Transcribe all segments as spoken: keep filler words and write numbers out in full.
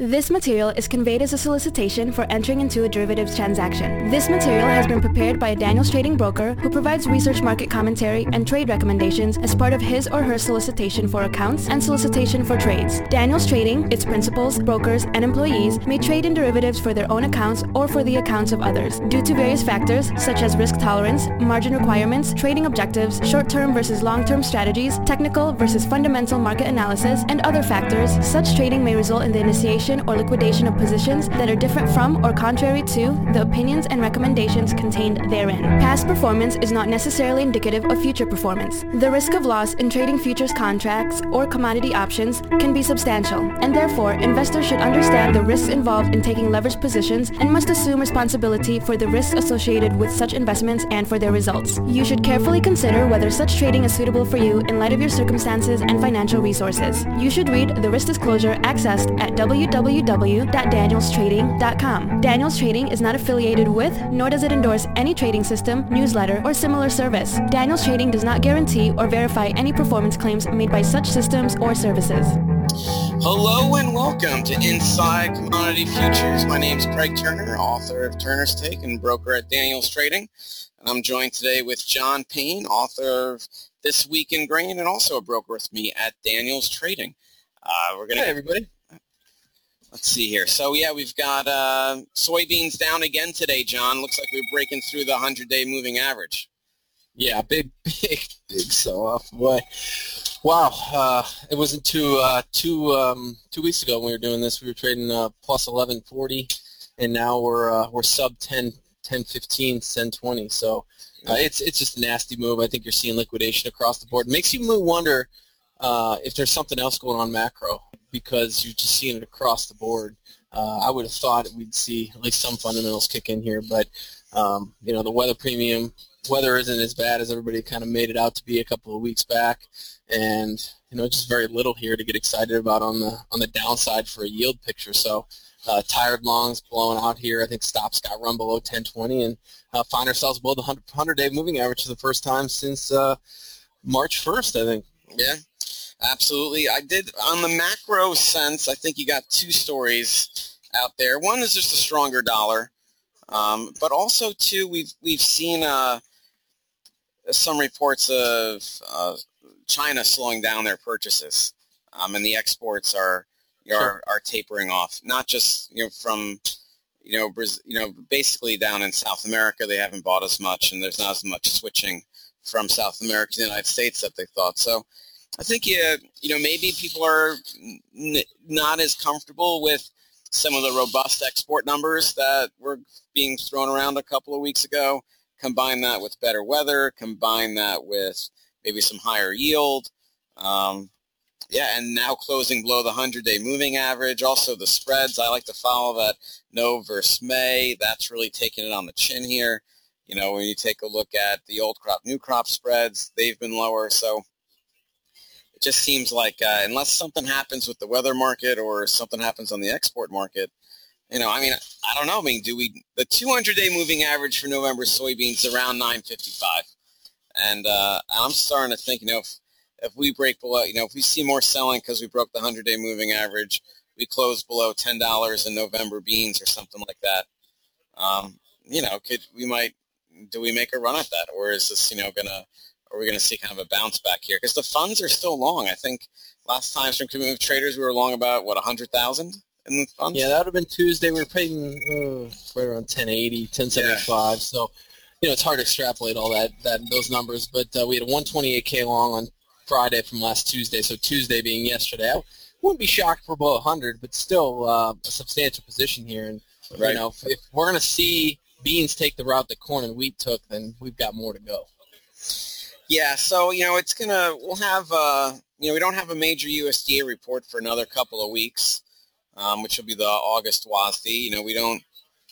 This material is conveyed as a solicitation for entering into a derivatives transaction. This material has been prepared by a Daniels Trading broker who provides research, market commentary, and trade recommendations as part of his or her solicitation for accounts and solicitation for trades. Daniels Trading, its principals, brokers, and employees may trade in derivatives for their own accounts or for the accounts of others. Due to various factors such as risk tolerance, margin requirements, trading objectives, short-term versus long-term strategies, technical versus fundamental market analysis, and other factors, such trading may result in the initiation or liquidation of positions that are different from or contrary to the opinions and recommendations contained therein. Past performance is not necessarily indicative of future performance. The risk of loss in trading futures contracts or commodity options can be substantial, and therefore investors should understand the risks involved in taking leveraged positions and must assume responsibility for the risks associated with such investments and for their results. You should carefully consider whether such trading is suitable for you in light of your circumstances and financial resources. You should read the risk disclosure accessed at w w w dot daniels trading dot com. Daniels Trading is not affiliated with, nor does it endorse any trading system, newsletter, or similar service. Daniels Trading does not guarantee or verify any performance claims made by such systems or services. Hello and welcome to Inside Commodity Futures. My name is Craig Turner, author of Turner's Take and broker at Daniels Trading. And I'm joined today with John Payne, author of This Week in Grain, and also a broker with me at Daniels Trading. Uh, we're going to, hey, everybody. Let's see here. So, yeah, we've got uh, soybeans down again today, John. Looks like we're breaking through the hundred-day moving average. Yeah, big, big, big sell-off. Boy, wow. Uh, it wasn't two, uh, two, um, two weeks ago when we were doing this. We were trading uh, plus eleven forty, and now we're uh, we're sub ten, ten fifteen, ten twenty. So uh, it's it's just a nasty move. I think you're seeing liquidation across the board. It makes you wonder uh, if there's something else going on macro, because you're just seeing it across the board. Uh, I would have thought we'd see at least some fundamentals kick in here, but um, you know, the weather premium, weather isn't as bad as everybody kind of made it out to be a couple of weeks back, and you know, just very little here to get excited about on the on the downside for a yield picture. So uh, tired longs blowing out here. I think stops got run below ten twenty, and uh, find ourselves below the hundred-day moving average for the first time since uh, March first, I think. Yeah. Absolutely. I did, on the macro sense, I think you got two stories out there. One is just a stronger dollar, um, but also, too, we've we've seen uh, some reports of uh, China slowing down their purchases, um, and the exports are are, Sure. are tapering off. Not just you know from you know Brazil, you know basically down in South America, they haven't bought as much, and there's not as much switching from South America to the United States that they thought. So I think, yeah, you know, maybe people are n- not as comfortable with some of the robust export numbers that were being thrown around a couple of weeks ago. Combine that with better weather, combine that with maybe some higher yield. Um, yeah, and now closing below the hundred-day moving average. Also the spreads, I like to follow that no versus May. That's really taking it on the chin here. You know, when you take a look at the old crop, new crop spreads, they've been lower. So just seems like uh, unless something happens with the weather market or something happens on the export market, you know, I mean, I don't know. I mean, do we the two hundred-day moving average for November soybeans is around nine fifty-five, and uh, I'm starting to think, you know, if if we break below, you know, if we see more selling because we broke the hundred-day moving average, we close below ten dollars in November beans or something like that. Um, you know, could we might do we make a run at that, or is this, you know, gonna Are we going to see kind of a bounce back here? Because the funds are still long. I think last time from Community Traders, we were long about, what, one hundred thousand in the funds? Yeah, that would have been Tuesday. We were paying uh, right around ten eighty, ten seventy-five. Yeah. So, you know, it's hard to extrapolate all that, that those numbers. But uh, we had a one twenty-eight K long on Friday from last Tuesday. So Tuesday being yesterday, I wouldn't be shocked for below one hundred, but still uh, a substantial position here. And, right. you know, if, if we're going to see beans take the route that corn and wheat took, then we've got more to go. Yeah, so, you know, it's going to, we'll have, uh, you know, we don't have a major U S D A report for another couple of weeks, um, which will be the August W A S D. You know, we don't,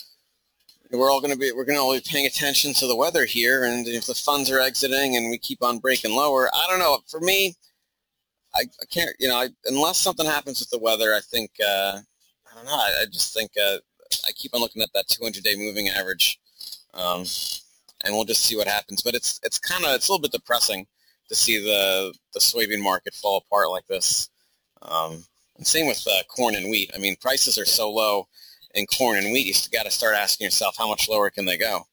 we're all going to be, we're going to all be paying attention to the weather here, and if the funds are exiting and we keep on breaking lower, I don't know. For me, I, I can't, you know, I, unless something happens with the weather, I think, uh, I don't know, I, I just think uh, I keep on looking at that two hundred-day moving average. Um And we'll just see what happens. But it's it's kind of it's a little bit depressing to see the the soybean market fall apart like this. Um, Same with uh, corn and wheat. I mean, prices are so low in corn and wheat, you got to start asking yourself, how much lower can they go?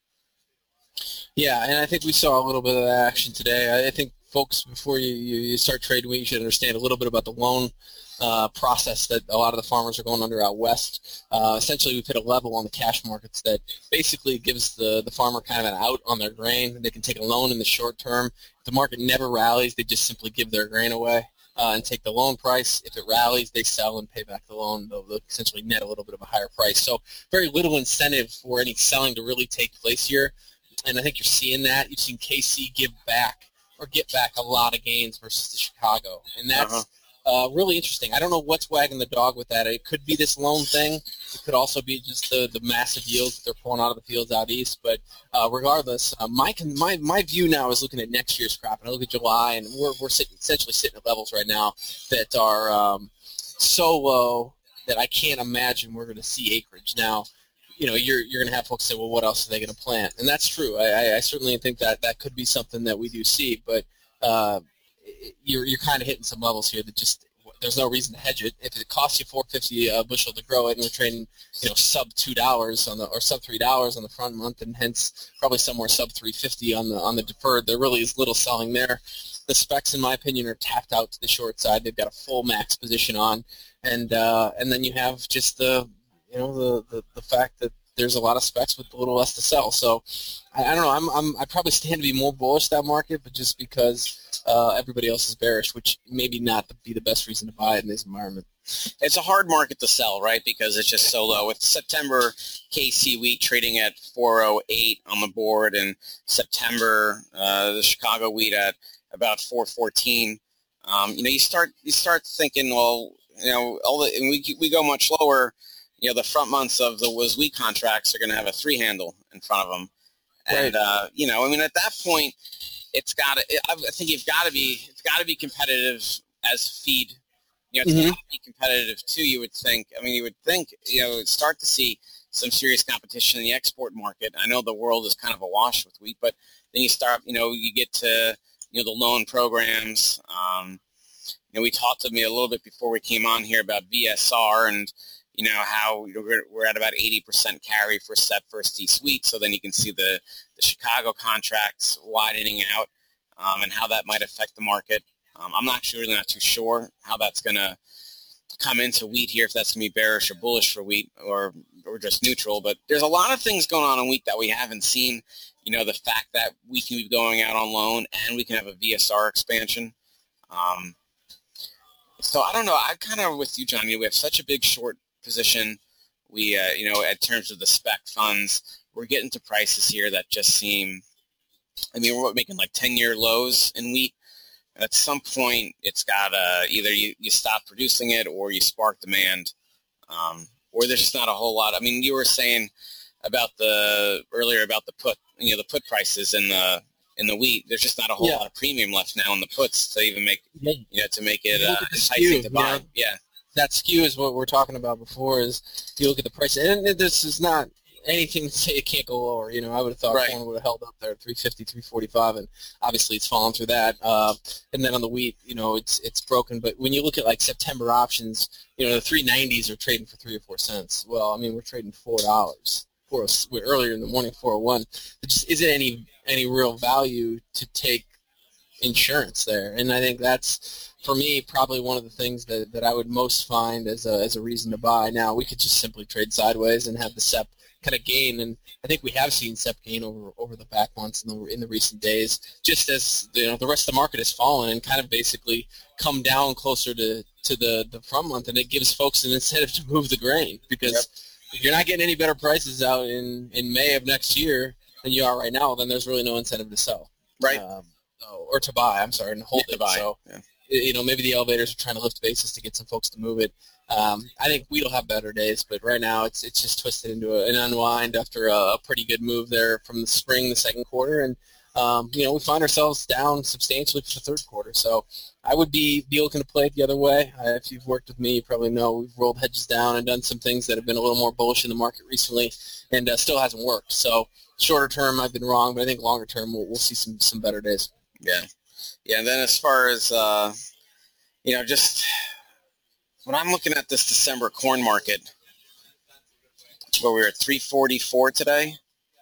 Yeah, and I think we saw a little bit of that action today. I think, folks, before you, you start trading wheat, you should understand a little bit about the loan uh, process that a lot of the farmers are going under out west. Uh, essentially, we've hit a level on the cash markets that basically gives the, the farmer kind of an out on their grain. They can take a loan in the short term. If the market never rallies, they just simply give their grain away. Uh, and take the loan price. If it rallies, they sell and pay back the loan. They'll, they'll essentially net a little bit of a higher price. So very little incentive for any selling to really take place here. And I think you're seeing that. You've seen K C give back or get back a lot of gains versus the Chicago. And that's uh-huh. uh, really interesting. I don't know what's wagging the dog with that. It could be this loan thing. It could also be just the, the massive yields that they're pulling out of the fields out east. But uh, regardless, uh, my, my my view now is looking at next year's crop. And I look at July, and we're we're sitting, essentially sitting at levels right now that are um, so low that I can't imagine we're going to see acreage. Now, you know, you're you're going to have folks say, well, what else are they going to plant? And that's true. I, I certainly think that that could be something that we do see. But uh, you're you're kind of hitting some levels here that just there's no reason to hedge it. If it costs you four fifty a bushel to grow it, and we're trading, you know, sub two dollars on the or sub three dollars on the front month, and hence probably somewhere sub three fifty on the on the deferred, there really is little selling there. The specs, in my opinion, are tapped out to the short side. They've got a full max position on, and uh, and then you have just the you know the, the the fact that there's a lot of specs with a little less to sell. So I, I don't know. I'm I'm I probably stand to be more bullish that market, but just because uh, everybody else is bearish, which maybe not be the best reason to buy it in this environment. It's a hard market to sell, right? Because it's just so low. With September K C wheat trading at four oh eight on the board, and September uh, the Chicago wheat at about four fourteen. Um, you know, you start you start thinking, well, you know, all the and we we go much lower. You know, the front months of the was wheat contracts are going to have a three handle in front of them, and right. uh, you know, I mean, at that point, it's got to. I think you've got to be. It's got to be competitive as feed. You know, it's mm-hmm. got to be competitive too. You would think. I mean, you would think. You know, start to see some serious competition in the export market. I know the world is kind of awash with wheat, but then you start. You know, you get to you know the loan programs. Um, you know, we talked to me a little bit before we came on here about V S R and. You know, how we're at about eighty percent carry for S E P versus D-Suite, so then you can see the, the Chicago contracts widening out um, and how that might affect the market. Um, I'm not sure, really not too sure how that's going to come into wheat here, if that's going to be bearish or bullish for wheat or, or just neutral. But there's a lot of things going on in wheat that we haven't seen. You know, the fact that we can be going out on loan and we can have a V S R expansion. Um, so I don't know. I'm kind of with you, John. You know, we have such a big short position. We, uh, you know, in terms of the spec funds, we're getting to prices here that just seem, I mean, we're making like ten-year lows in wheat. At some point, it's got to either you, you stop producing it or you spark demand, um, or there's just not a whole lot. I mean, you were saying about the earlier about the put, you know, the put prices in the in the wheat. There's just not a whole yeah. lot of premium left now in the puts to even make, you know, to make it uh, enticing to buy. Yeah. yeah. That skew is what we're talking about before. Is you look at the price, and this is not anything to say it can't go lower. You know, I would have thought right. corn would have held up there at three fifty, three forty-five, and obviously it's fallen through that. Uh, and then on the wheat, you know, it's it's broken. But when you look at like September options, you know, the three nineties are trading for three or four cents. Well, I mean, we're trading four dollars. Four earlier in the morning, four oh one. There just isn't any any real value to take insurance there, and I think that's. For me, probably one of the things that, that I would most find as a as a reason to buy. Now, we could just simply trade sideways and have the S E P kind of gain, and I think we have seen S E P gain over over the back months in the in the recent days, just as you know the rest of the market has fallen and kind of basically come down closer to, to the, the front month, and it gives folks an incentive to move the grain because yep. if you're not getting any better prices out in, in May of next year than you are right now, then there's really no incentive to sell. Right. Um, or to buy, I'm sorry, and hold yeah, it. To buy. So, yeah. You know, maybe the elevators are trying to lift bases to get some folks to move it. Um, I think wheat will have better days, but right now it's it's just twisted into a, an unwind after a, a pretty good move there from the spring, the second quarter, and um, you know we find ourselves down substantially for the third quarter. So I would be be looking to play it the other way. Uh, if you've worked with me, you probably know we've rolled hedges down and done some things that have been a little more bullish in the market recently, and uh, still hasn't worked. So shorter term, I've been wrong, but I think longer term we'll, we'll see some some better days. Yeah. Yeah, and then as far as, uh, you know, just when I'm looking at this December corn market, where we were at three forty-four today.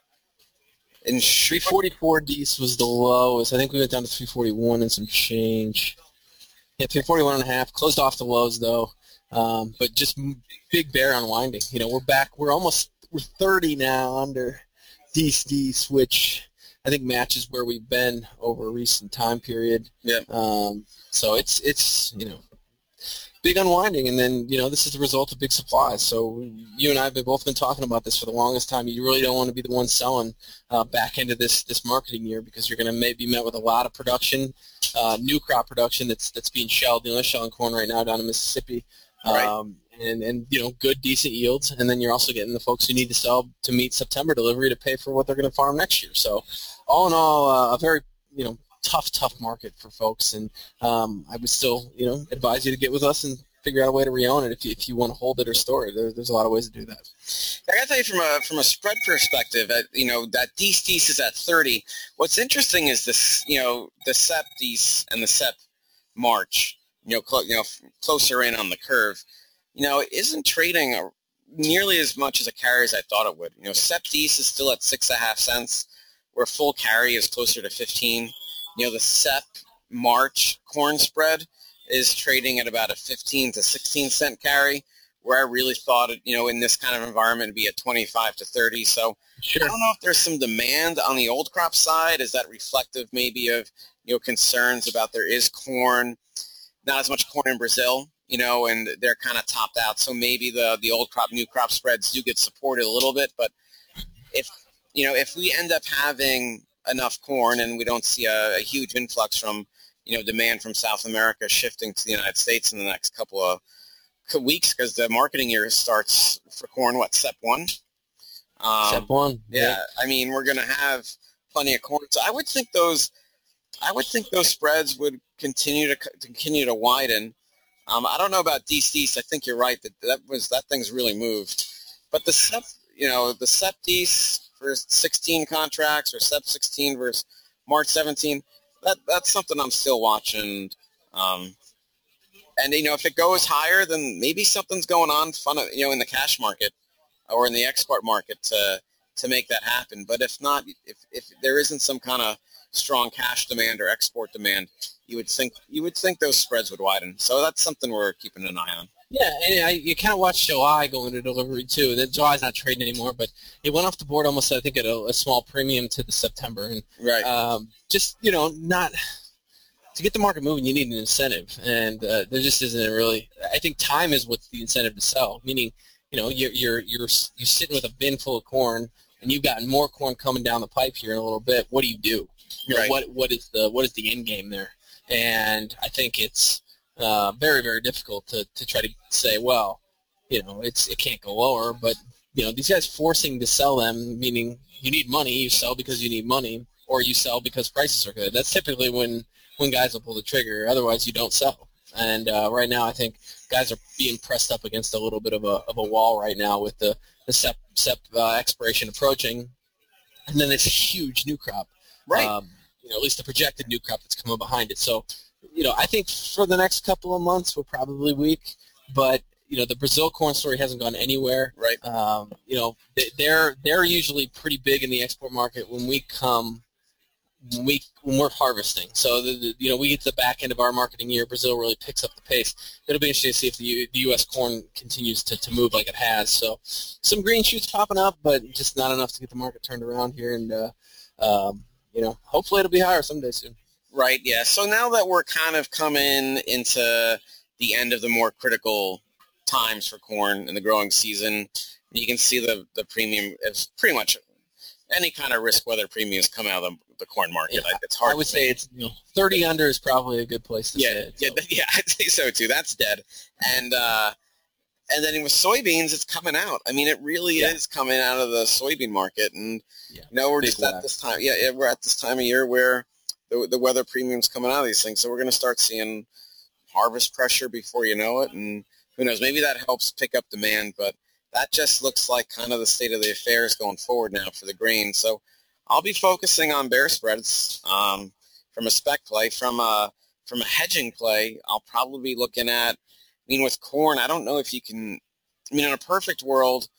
In three forty-four D's was the lowest. I think we went down to three forty-one and some change. Yeah, three forty-one and a half. Closed off the lows though, um, but just big bear unwinding. You know, we're back. We're almost we're thirty now under D C D, which I think matches where we've been over a recent time period. Yeah. Um, so it's it's you know. Big unwinding, and then, you know, this is the result of big supplies. So you and I have been, both been talking about this for the longest time. You really don't want to be the one selling uh, back into this this marketing year, because you're going to maybe met with a lot of production, uh, new crop production that's that's being shelled. You know, they're shelling corn right now down in Mississippi, right. um, and and you know, good decent yields. And then you're also getting the folks who need to sell to meet September delivery to pay for what they're going to farm next year. So all in all, uh, a very you know. tough, tough market for folks, and um, I would still, you know, advise you to get with us and figure out a way to re-own it if you, if you want to hold it or store it. There, there's a lot of ways to do that. I got to tell you, from a from a spread perspective, uh, you know, that D C D is at thirty. What's interesting is this, you know, the S E P D S and the S E P March, you know, clo- you know, closer in on the curve, you know, isn't trading a, nearly as much as a carry as I thought it would. You know, S E P D S is still at six and a half cents, where full carry is closer to fifteen. You know, the S E P March corn spread is trading at about a fifteen to sixteen cent carry, where I really thought it, you know, in this kind of environment, it'd be at twenty-five to thirty. So sure. I don't know if there's some demand on the old crop side. Is that reflective maybe of, you know, concerns about there is corn, not as much corn in Brazil, you know, and they're kind of topped out. So maybe the, the old crop, new crop spreads do get supported a little bit. But if, you know, if we end up having enough corn and we don't see a, a huge influx from, you know, demand from South America shifting to the United States in the next couple of weeks, because the marketing year starts for corn, what, S E P one? Um, S E P one. Yeah, yeah. I mean, we're going to have plenty of corn. So I would think those, I would think those spreads would continue to continue to widen. Um, I don't know about D C D. I think you're right that that was that thing's really moved. But the S E P, you know, the S E P D S for sixteen contracts, or S E P sixteen versus March seventeen, that that's something I'm still watching. Um, and you know, if it goes higher, then maybe something's going on, fun, you know, in the cash market or in the export market to to make that happen. But if not, if if there isn't some kind of strong cash demand or export demand, you would think you would think those spreads would widen. So that's something we're keeping an eye on. Yeah, and I, you kind of watch July go into delivery too. That July's not trading anymore, but it went off the board almost, I think, at a, a small premium to the September. And right. Um, just you know, not to get the market moving, you need an incentive, and uh, there just isn't a really. I think time is what's the incentive to sell. Meaning, you know, you're you're you're you're sitting with a bin full of corn, and you've gotten more corn coming down the pipe here in a little bit. What do you do? You know, right. What what is the what is the end game there? And I think it's. Uh, very, very difficult to, to try to say, well, you know, it's it can't go lower. But, you know, these guys forcing to sell them, meaning you need money, you sell because you need money, or you sell because prices are good. That's typically when, when guys will pull the trigger. Otherwise, you don't sell. And uh, right now, I think guys are being pressed up against a little bit of a of a wall right now with the, the S E P, S E P uh, expiration approaching. And then this huge new crop. Right. Um, you know, at least the projected new crop that's coming behind it. So, you know, I think for the next couple of months we're probably weak, but you know the Brazil corn story hasn't gone anywhere. Right. Um, you know, they're they're usually pretty big in the export market when we come, when we when we're harvesting. So the, the, you know we get to the back end of our marketing year, Brazil really picks up the pace. It'll be interesting to see if the, U, the U S corn continues to, to move like it has. So some green shoots popping up, but just not enough to get the market turned around here. And uh, um, you know, hopefully it'll be higher someday soon. Right, yeah. So now that we're kind of coming into the end of the more critical times for corn in the growing season, you can see the, the premium is pretty much any kind of risk weather premiums come out of the, the corn market. Yeah, it's hard. I would say it's you know, thirty under is probably a good place to yeah, say it. Yeah, So. yeah, I'd say so too. That's dead. And uh, and then with soybeans, it's coming out. I mean, it really yeah. is coming out of the soybean market. And, yeah. you know, we're Big just whack. at this time. Yeah, yeah, we're at this time of year where the, the weather premium's coming out of these things. So we're going to start seeing harvest pressure before you know it. And who knows, maybe that helps pick up demand. But that just looks like kind of the state of the affairs going forward now for the grain. So I'll be focusing on bear spreads um, from a spec play. From a, from a hedging play, I'll probably be looking at, mean, with corn, I don't know if you can. I mean, in a perfect world,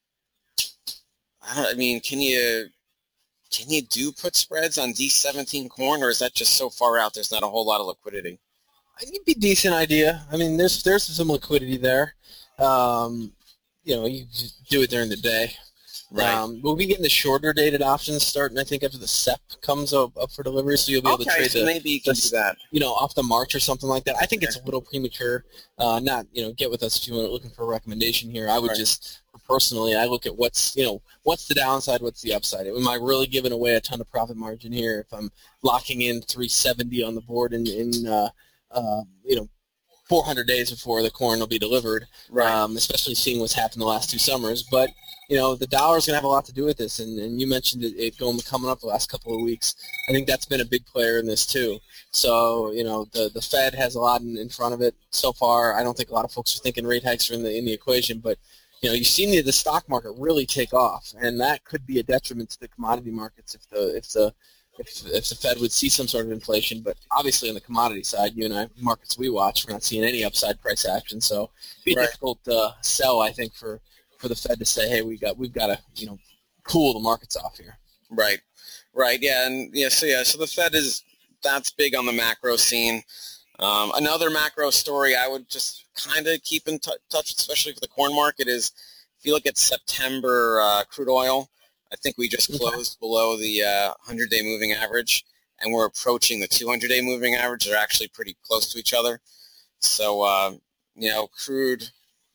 I don't. I mean, can you can you do put spreads on D seventeen corn, or is that just so far out? There's not a whole lot of liquidity. I think it'd be a decent idea. I mean, there's there's some liquidity there. Um, you know, you just do it during the day. Right. Um, we'll be getting the shorter dated options starting, I think, after the S E P comes up, up for delivery, so you'll be able Okay, to trade so the, maybe you can the- do that. you know, off the March or something like that. I think it's Okay. a little premature. Uh, not, you know, get with us if you're looking for a recommendation here. I would Right. just, personally, I look at what's, you know, what's the downside, what's the upside. Am I really giving away a ton of profit margin here if I'm locking in three seventy on the board in, in uh, uh, you know, four hundred days before the corn will be delivered, Right. um, especially seeing what's happened the last two summers. But, you know, the dollar's going to have a lot to do with this, and, and you mentioned it, it going coming up the last couple of weeks. I think that's been a big player in this too. So, you know, the the Fed has a lot in, in front of it so far. I don't think a lot of folks are thinking rate hikes are in the in the equation, but, you know, you've seen the, the stock market really take off, and that could be a detriment to the commodity markets if the if the if, if the Fed would see some sort of inflation. But obviously on the commodity side, you and I, markets we watch, we're not seeing any upside price action. So it'd be Right. difficult uh, sell, I think, for, for the Fed to say, hey, we got we've got to, you know, cool the markets off here. Right, right, yeah, and yeah, so yeah, so the Fed is that's big on the macro scene. Um, another macro story I would just kind of keep in t- touch, especially for the corn market, is if you look at September uh, crude oil, I think we just closed below the uh, hundred-day moving average, and we're approaching the two hundred-day moving average. They're actually pretty close to each other. So, uh, you know, crude,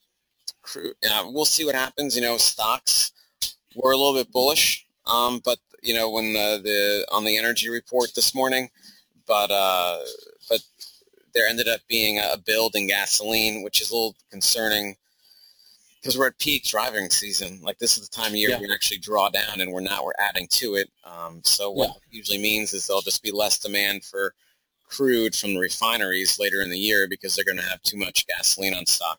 crude. Uh, we'll see what happens. You know, stocks were a little bit bullish, um, but you know, when the, the on the energy report this morning, but uh, but there ended up being a build in gasoline, which is a little concerning because we're at peak driving season. Like, this is the time of year Yeah. we actually draw down, and we're not. We're adding to it. Um, so what Yeah. it usually means is there'll just be less demand for crude from the refineries later in the year because they're going to have too much gasoline on stock.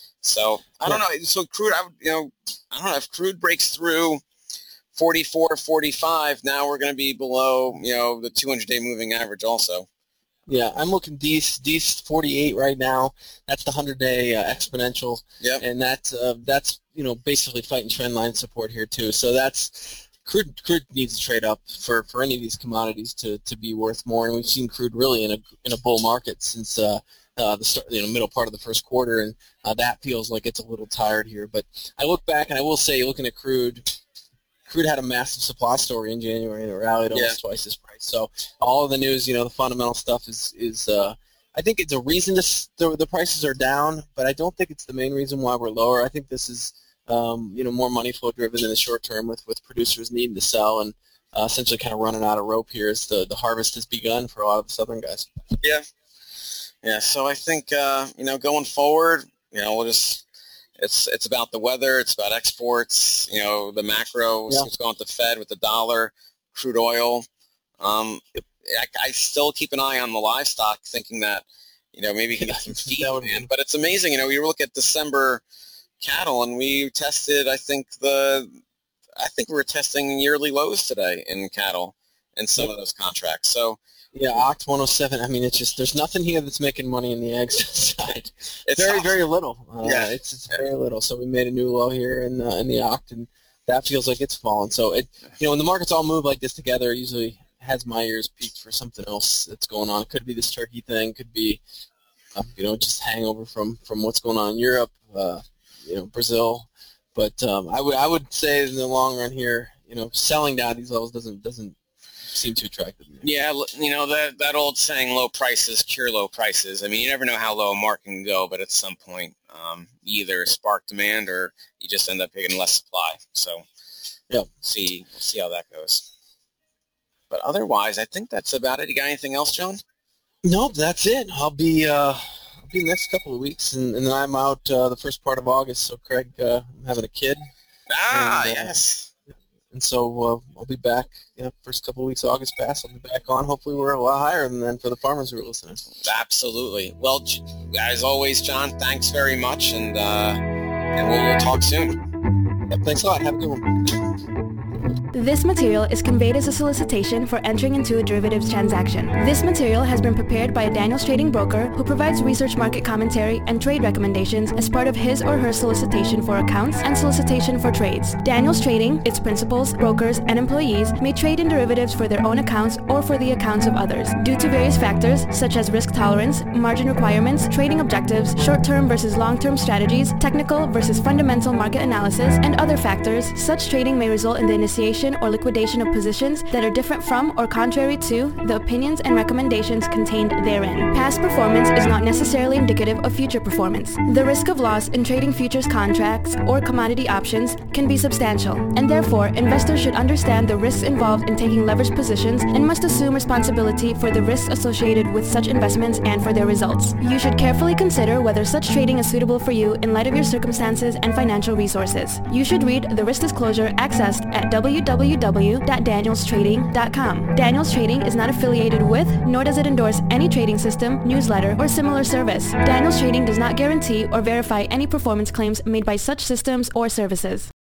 So I don't know. So crude, I would, you know, I don't know if crude breaks through forty-four, forty-five. Now we're going to be below, you know, the two hundred-day moving average also. Yeah, I'm looking D D forty-eight right now. That's the hundred-day uh, exponential, Yep. and that's uh, that's you know basically fighting trend line support here too. So that's crude. Crude needs to trade up for, for any of these commodities to, to be worth more, and we've seen crude really in a in a bull market since uh, uh, the start, you know middle part of the first quarter, and uh, that feels like it's a little tired here. But I look back, and I will say, looking at crude. Crude had a massive supply story in January, and it rallied almost Yeah. twice its price. So all of the news, you know, the fundamental stuff is, is uh, I think it's a reason to s- the, the prices are down, but I don't think it's the main reason why we're lower. I think this is, um, you know, more money flow driven in the short term with, with producers needing to sell and uh, essentially kind of running out of rope here as the, the harvest has begun for a lot of the southern guys. Yeah. Yeah. So I think, uh, you know, going forward, you know, we'll just, It's it's about the weather. It's about exports. You know, the macro. Yeah. What's going on with the Fed with the dollar, crude oil. Um, I, I still keep an eye on the livestock, thinking that you know maybe you can get some feed That would be- demand. But it's amazing. You know, we look at December cattle, and we tested. I think the I think we were testing yearly lows today in cattle in some of those contracts. So Yeah, Oct one oh seven. I mean, it's just there's nothing here that's making money in the eggs side. it's very, awesome. very little. Uh, Yeah. it's, it's very little. So we made a new low here in uh, in the Oct, and that feels like it's fallen. So it, you know, when the markets all move like this together, it usually has my ears peaked for something else that's going on. It could be this turkey thing. Could be, uh, you know, just hangover from from what's going on in Europe, uh, you know, Brazil. But um, I would I would say in the long run here, you know, selling down these levels doesn't doesn't seem too attractive to me. Yeah, l- you know, that that old saying, low prices cure low prices. I mean, you never know how low a market can go, but at some point, um, you either spark demand or you just end up getting less supply. So, Yeah. see, we'll see how that goes. But otherwise, I think that's about it. You got anything else, John? Nope, that's it. I'll be uh, I'll be the next couple of weeks, and, and then I'm out uh, the first part of August. So Craig, uh, I'm having a kid, Ah, And, uh, yes. and so uh, I'll be back. You know, first couple of weeks of August pass, I'll be back on. Hopefully, we're a lot higher than then for the farmers who are listening. Absolutely. Well, J- as always, John, thanks very much, and uh, and we'll, we'll talk soon. Yep, thanks a lot. Have a good one. This material is conveyed as a solicitation for entering into a derivatives transaction. This material has been prepared by a Daniels Trading broker who provides research market commentary and trade recommendations as part of his or her solicitation for accounts and solicitation for trades. Daniels Trading, its principals, brokers, and employees may trade in derivatives for their own accounts or for the accounts of others. Due to various factors such as risk tolerance, margin requirements, trading objectives, short-term versus long-term strategies, technical versus fundamental market analysis, and other factors, such trading may result in the initiation or liquidation of positions that are different from or contrary to the opinions and recommendations contained therein. Past performance is not necessarily indicative of future performance. The risk of loss in trading futures contracts or commodity options can be substantial, and therefore investors should understand the risks involved in taking leveraged positions and must assume responsibility for the risks associated with such investments and for their results. You should carefully consider whether such trading is suitable for you in light of your circumstances and financial resources. You should read the risk disclosure accessed at w w w dot daniels trading dot com. Daniels Trading is not affiliated with, nor does it endorse any trading system, newsletter, or similar service. Daniels Trading does not guarantee or verify any performance claims made by such systems or services.